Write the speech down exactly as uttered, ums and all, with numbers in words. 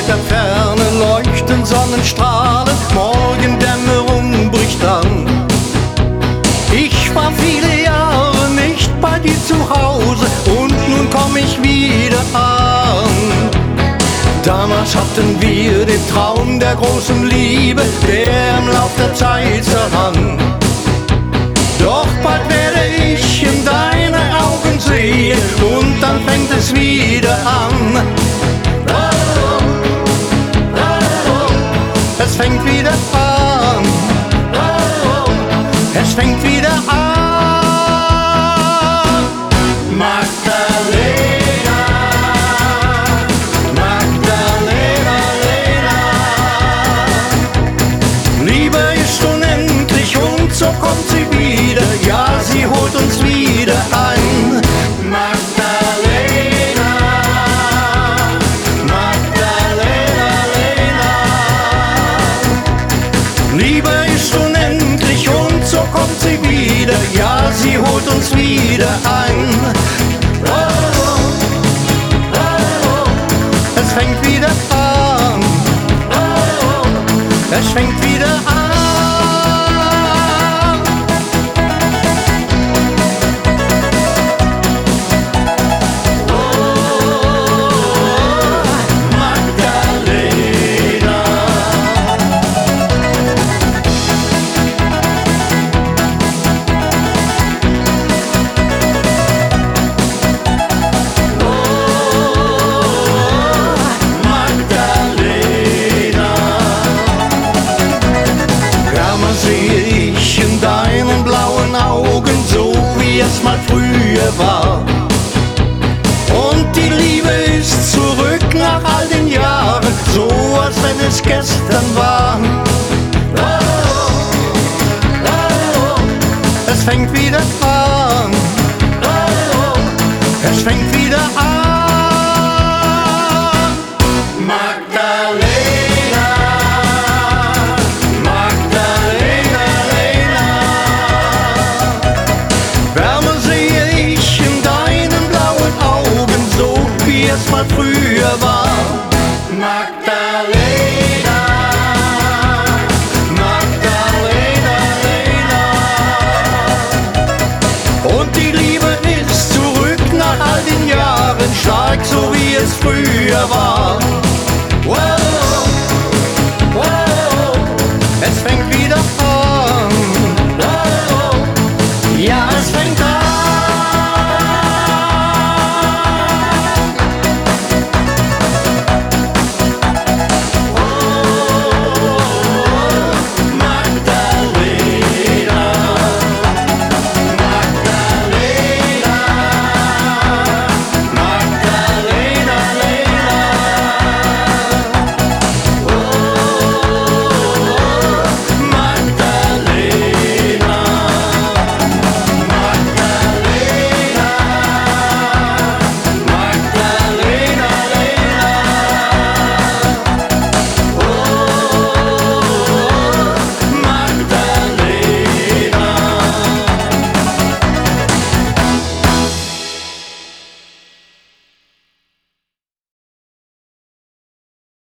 weiter Ferne leuchten Sonnenstrahlen, Morgendämmerung bricht an. Ich war viele Jahre nicht bei dir zu Hause und nun komm ich wieder an. Damals hatten wir den Traum der großen Liebe, der im Lauf der Zeit zerrann. Doch bald werde ich in deine Augen sehen und dann fängt es wieder an. Es fängt wieder an. Es fängt wieder an. Magdalena, Magdalena, Lena. Liebe ist unendlich und so kommt sie wieder. Ja, sie holt uns wieder ein. Magdalena, Magdalena, Lena. Liebe ist unendlich und so kommt sie wieder. Ja, sie holt uns wieder ein. Oh, oh, oh. Es fängt wieder an. Oh, oh. Es fängt wieder an. Mal früher war. Und die Liebe ist zurück nach all den Jahren, so als wenn es gestern war. Oh, oh, oh. Es fängt wieder an. Oh, oh. Es fängt wieder an. Magdalena, Magdalena, Lena. Wärmer sehe ich in deinen blauen Augen, so wie es mal früher war. Magdalena, Magdalena, Lena. Und die Liebe ist zurück nach all den Jahren, stark so wie es früher war. Well,